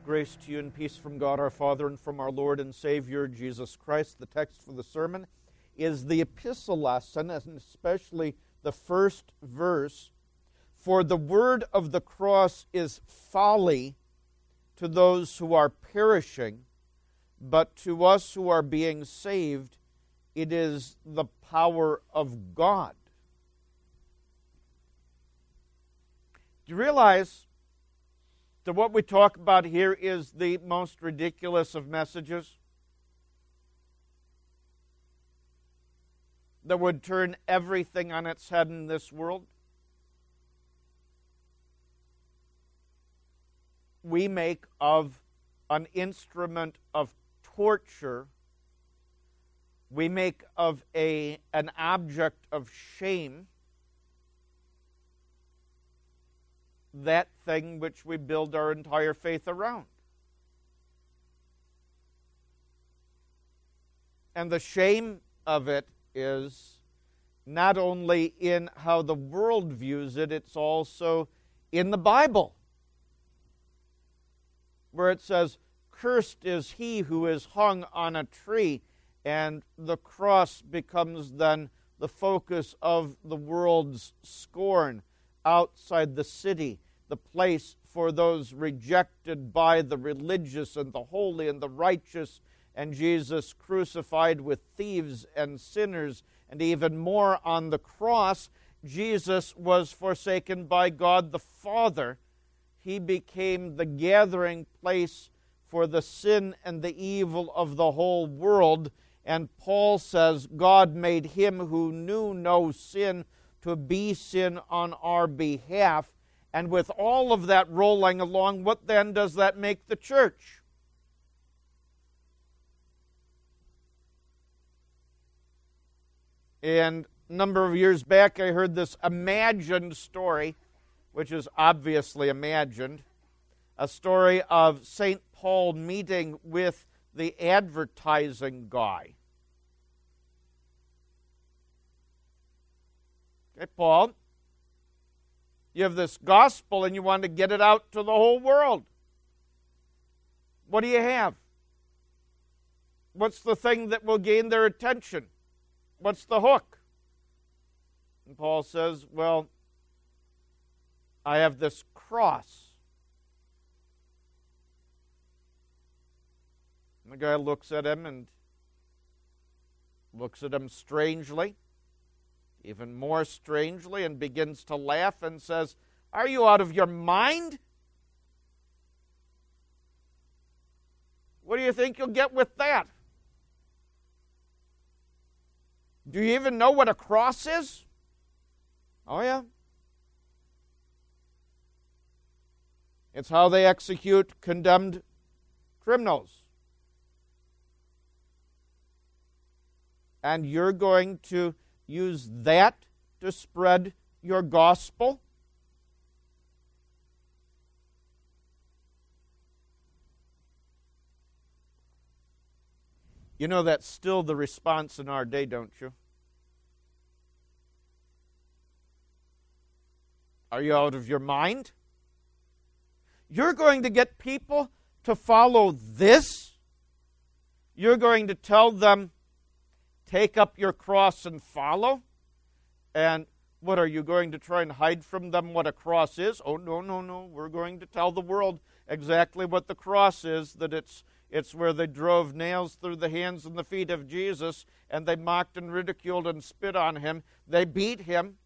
Grace to you and peace from God our Father and from our Lord and Savior Jesus Christ. The text for the sermon is the epistle lesson, and especially the first verse. For the word of the cross is folly to those who are perishing, but to us who are being saved, it is the power of God. Do you realize that what we talk about here is the most ridiculous of messages that would turn everything on its head in this world? We make of an instrument of torture, we make of an object of shame that thing which we build our entire faith around. And the shame of it is not only in how the world views it, it's also in the Bible, where it says, "Cursed is he who is hung on a tree," and the cross becomes then the focus of the world's scorn outside the city, the place for those rejected by the religious and the holy and the righteous, and Jesus crucified with thieves and sinners, and even more on the cross, Jesus was forsaken by God the Father. He became the gathering place for the sin and the evil of the whole world, and Paul says God made him who knew no sin to be sin on our behalf. And with all of that rolling along, what then does that make the church? And a number of years back, I heard this imagined story, which is obviously imagined, a story of St. Paul meeting with the advertising guy. Okay, Paul, you have this gospel and you want to get it out to the whole world. What do you have? What's the thing that will gain their attention? What's the hook? And Paul says, well, I have this cross. And the guy looks at him and looks at him strangely, even more strangely, and begins to laugh and says, "Are you out of your mind? What do you think you'll get with that? Do you even know what a cross is?" "Oh, yeah. It's how they execute condemned criminals. And you're going to use that to spread your gospel?" You know, that's still the response in our day, don't you? Are you out of your mind? You're going to get people to follow this? You're going to tell them, take up your cross and follow? And what, are you going to try and hide from them what a cross is? Oh, no. We're going to tell the world exactly what the cross is, that it's where they drove nails through the hands and the feet of Jesus, and they mocked and ridiculed and spit on him. They beat him.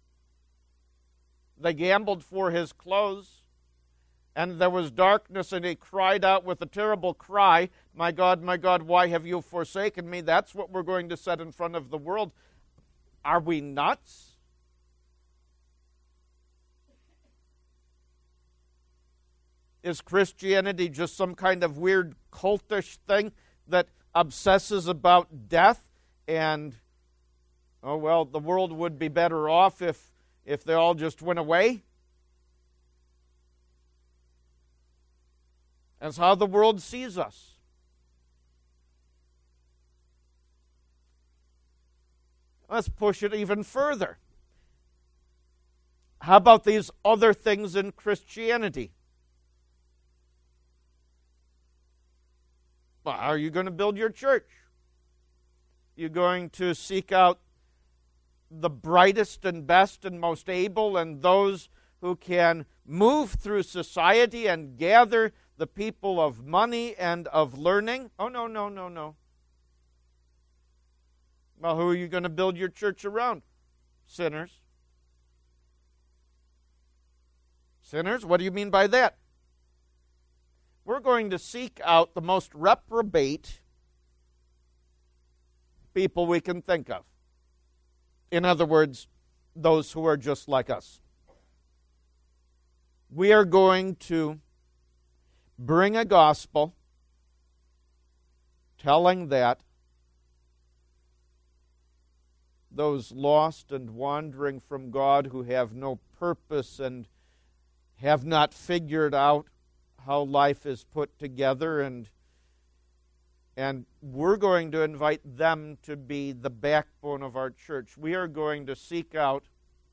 They gambled for his clothes. And there was darkness, and he cried out with a terrible cry, my God, why have you forsaken me?" That's what we're going to set in front of the world. Are we nuts? Is Christianity just some kind of weird cultish thing that obsesses about death? And, oh, well, the world would be better off if they all just went away? That's how the world sees us. Let's push it even further. How about these other things in Christianity? Well, how are you going to build your church? You're going to seek out the brightest and best and most able and those who can move through society and gather the people of money and of learning? Oh, no, no, no, no. Well, who are you going to build your church around? Sinners. Sinners? What do you mean by that? We're going to seek out the most reprobate people we can think of. In other words, those who are just like us. We are going to bring a gospel telling that those lost and wandering from God who have no purpose and have not figured out how life is put together, and we're going to invite them to be the backbone of our church. We are going to seek out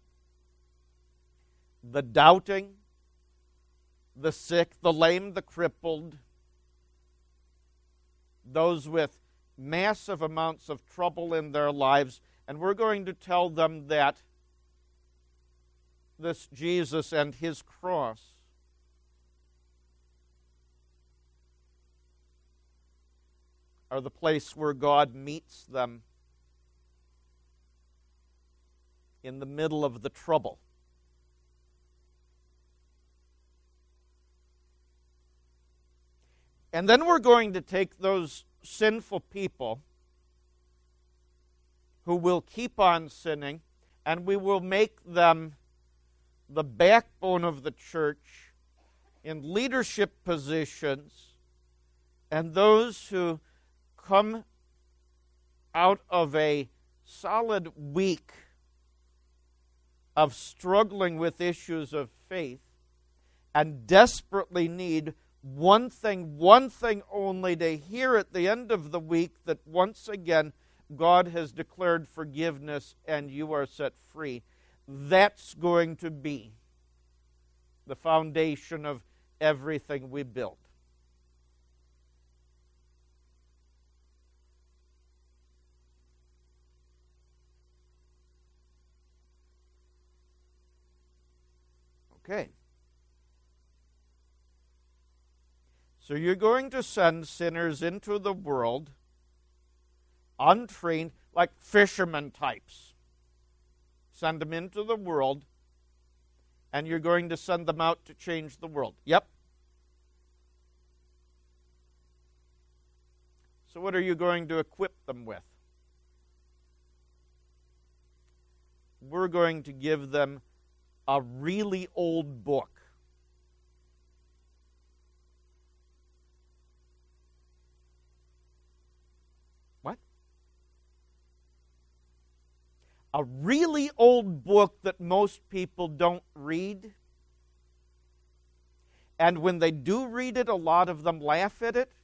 the doubting, the sick, the lame, the crippled, those with massive amounts of trouble in their lives, and we're going to tell them that this Jesus and his cross are the place where God meets them in the middle of the trouble. And then we're going to take those sinful people who will keep on sinning, and we will make them the backbone of the church in leadership positions, and those who come out of a solid week of struggling with issues of faith and desperately need one thing only, to hear at the end of the week that once again God has declared forgiveness and you are set free. That's going to be the foundation of everything we build. Okay. So you're going to send sinners into the world, untrained, like fisherman types. Send them into the world, and you're going to send them out to change the world. Yep. So what are you going to equip them with? We're going to give them a really old book. What? A really old book that most people don't read. And when they do read it, a lot of them laugh at it.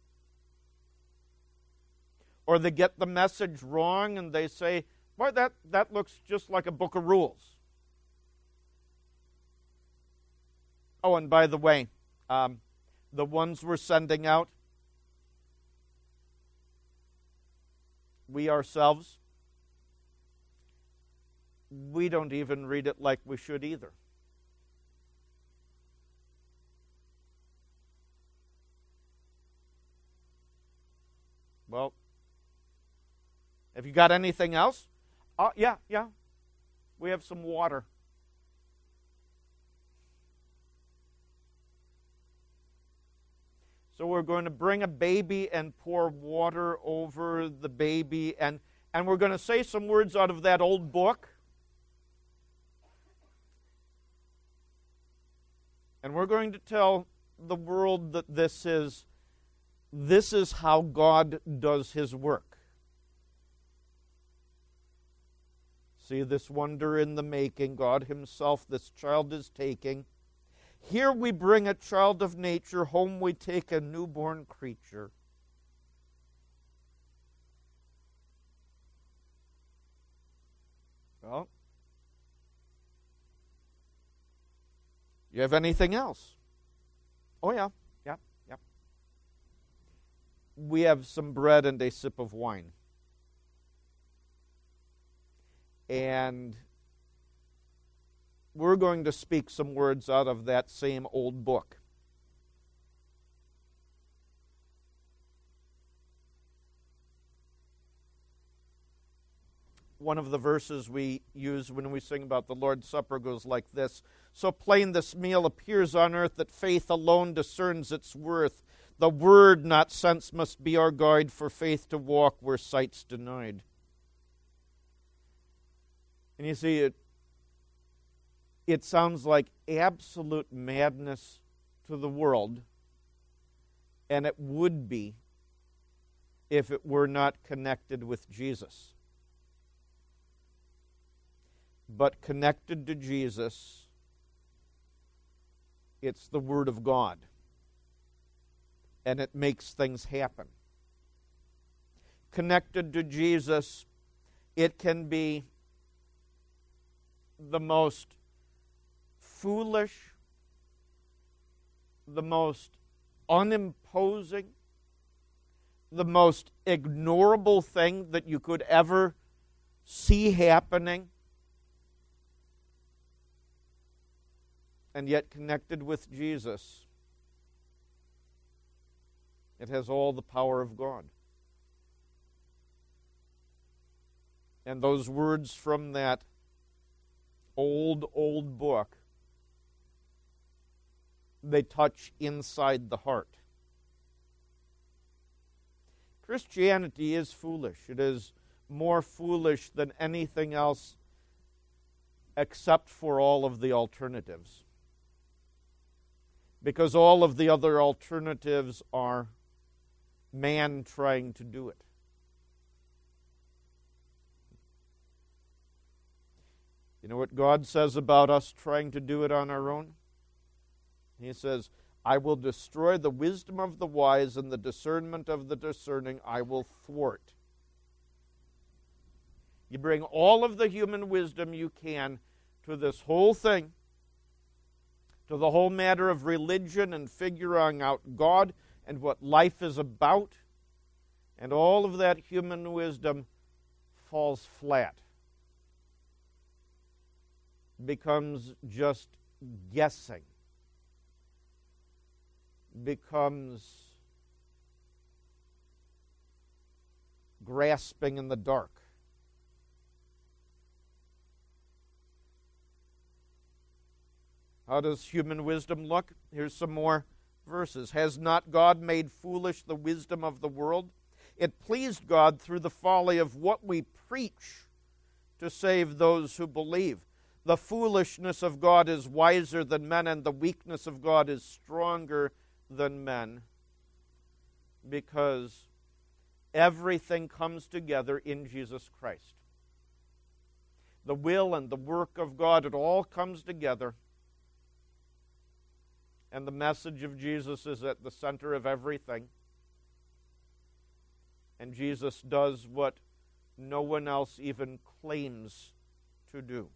Or they get the message wrong and they say, boy, that looks just like a book of rules. Oh, and by the way, the ones we're sending out, we ourselves, we don't even read it like we should either. Well, have you got anything else? Yeah. We have some water. So we're going to bring a baby and pour water over the baby, and we're going to say some words out of that old book. And we're going to tell the world that this is how God does his work. See this wonder in the making, God himself this child is taking. Here we bring a child of nature, home we take a newborn creature. Well, you have anything else? Oh, yeah. we have some bread and a sip of wine. And we're going to speak some words out of that same old book. One of the verses we use when we sing about the Lord's Supper goes like this: "So plain this meal appears on earth that faith alone discerns its worth. The word, not sense, must be our guide, for faith to walk where sight's denied." And you see, it sounds like absolute madness to the world, and it would be if it were not connected with Jesus. But connected to Jesus, it's the Word of God, and it makes things happen. Connected to Jesus, it can be the most foolish, the most unimposing, the most ignorable thing that you could ever see happening. And yet connected with Jesus, it has all the power of God. And those words from that old book, they touch inside the heart. Christianity is foolish. It is more foolish than anything else except for all of the alternatives. Because all of the other alternatives are man trying to do it. You know what God says about us trying to do it on our own? He says, "I will destroy the wisdom of the wise, and the discernment of the discerning I will thwart." You bring all of the human wisdom you can to this whole thing, to the whole matter of religion and figuring out God and what life is about, and all of that human wisdom falls flat, becomes just guessing, becomes grasping in the dark. How does human wisdom look? Here's some more verses. "Has not God made foolish the wisdom of the world? It pleased God through the folly of what we preach to save those who believe. The foolishness of God is wiser than men, and the weakness of God is stronger than men." Because everything comes together in Jesus Christ. The will and the work of God, it all comes together. And the message of Jesus is at the center of everything. And Jesus does what no one else even claims to do.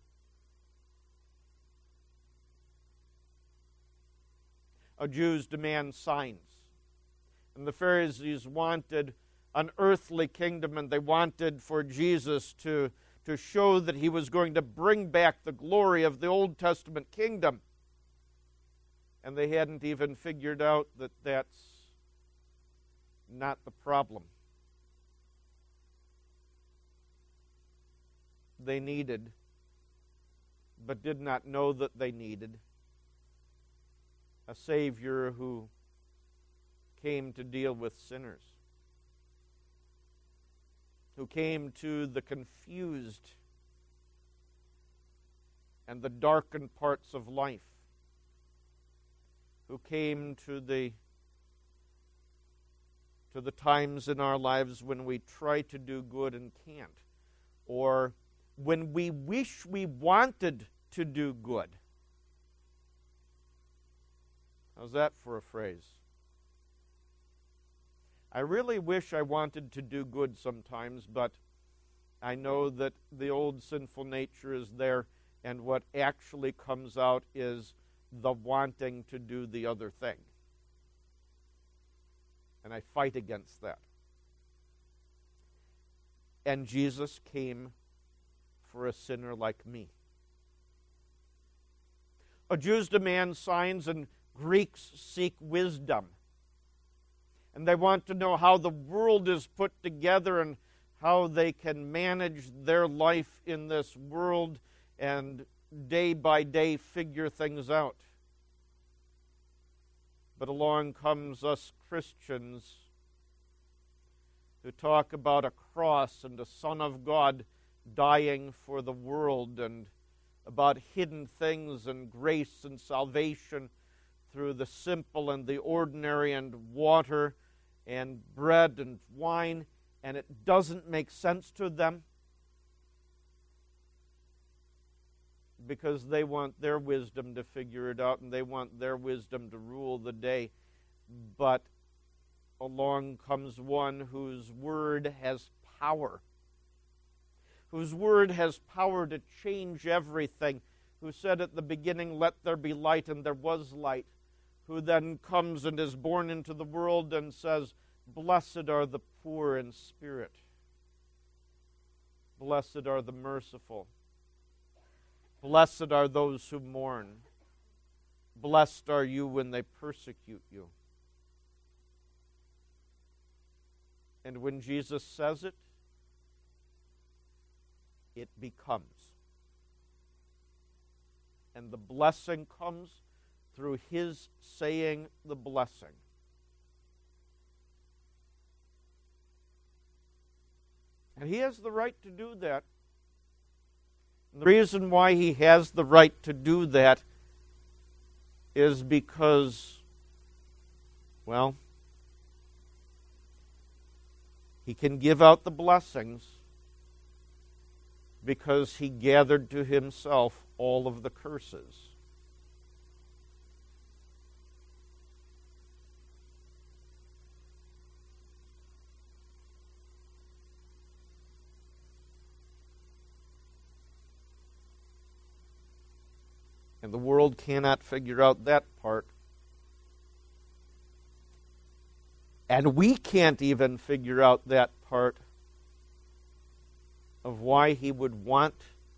Jews demand signs. And the Pharisees wanted an earthly kingdom, and they wanted for Jesus to show that he was going to bring back the glory of the Old Testament kingdom. And they hadn't even figured out that that's not the problem. They needed, but did not know that they needed, a Savior who came to deal with sinners, who came to the confused and the darkened parts of life, who came to the times in our lives when we try to do good and can't, or when we wish we wanted to do good. How's that for a phrase? I really wish I wanted to do good sometimes, but I know that the old sinful nature is there, and what actually comes out is the wanting to do the other thing. And I fight against that. And Jesus came for a sinner like me. Jews demand signs and Greeks seek wisdom. And they want to know how the world is put together and how they can manage their life in this world and day by day figure things out. But along comes us Christians who talk about a cross and a Son of God dying for the world, and about hidden things and grace and salvation through the simple and the ordinary and water and bread and wine, and it doesn't make sense to them because they want their wisdom to figure it out and they want their wisdom to rule the day. But along comes one whose word has power, whose word has power to change everything, who said at the beginning, "Let there be light," and there was light, who then comes and is born into the world and says, "Blessed are the poor in spirit. Blessed are the merciful. Blessed are those who mourn. Blessed are you when they persecute you." And when Jesus says it, it becomes. And the blessing comes through his saying the blessing. And he has the right to do that. And the reason why he has the right to do that is because, well, he can give out the blessings because he gathered to himself all of the curses. And the world cannot figure out that part. And we can't even figure out that part of why he would want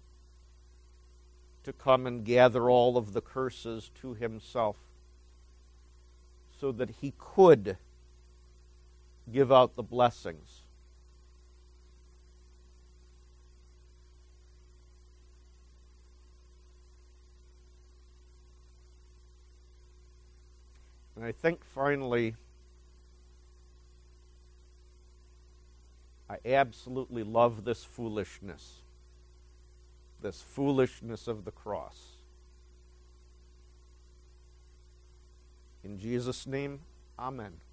to come and gather all of the curses to himself so that he could give out the blessings. And I think finally, I absolutely love this foolishness of the cross. In Jesus' name, amen.